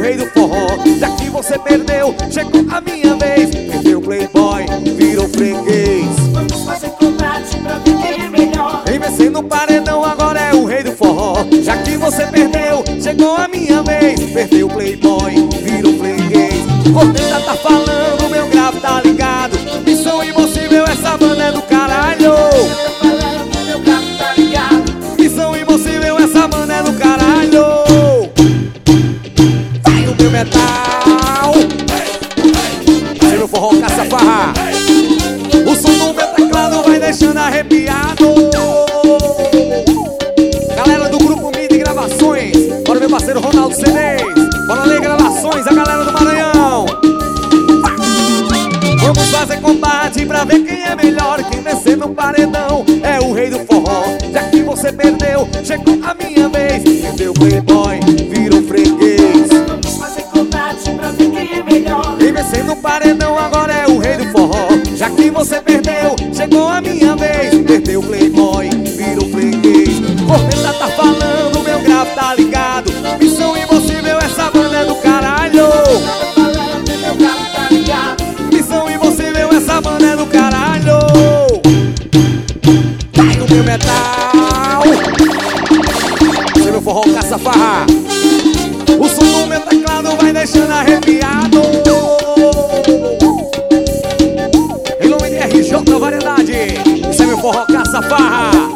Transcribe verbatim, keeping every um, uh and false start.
rei do forró. Já que você perdeu, chegou a minha vez. Perdeu o playboy, virou freguês. Vamos fazer combate pra ver quem é melhor. Vem vencendo o paredão, agora é o rei do forró. Já que você perdeu, chegou a minha vez. Perdeu o playboy, virou freguês. Corneta tá falando, meu grave tá ligado. Missão impossível, essa banda é do caralho. Tá falando, meu carro tá ligado. Missão impossível, essa banda é do caralho. Vai no meu metal. Vai meu forró, caça-farra. O som do meu teclado vai deixando arrepiado. Galera do grupo M I D Gravações, bora meu parceiro Ronaldo C Ds. Bora ler gravações, a galera do Maranhão. Vamos fazer combate pra ver quem é melhor. Quem vencer no paredão é o rei do forró. Já que você perdeu, chegou a minha vez. Perdeu o playboy, virou freguês. Vamos fazer combate pra ver quem é melhor. Quem vencer no paredão agora é o rei do forró. Já que você perdeu, chegou a minha vez. Perdeu o playboy, virou freguês. Corneta tá falando, meu grave tá ligado. Missão impossível, essa banda é do caralho. Tá falando, meu carro tá ligado. Missão impossível, essa banda é do caralho. Vai no meu metal. Esse é meu forró, caça-farra. O som do meu teclado vai deixando arrepiado. Em nome de R J Variedade, esse é meu forró, caça-farra.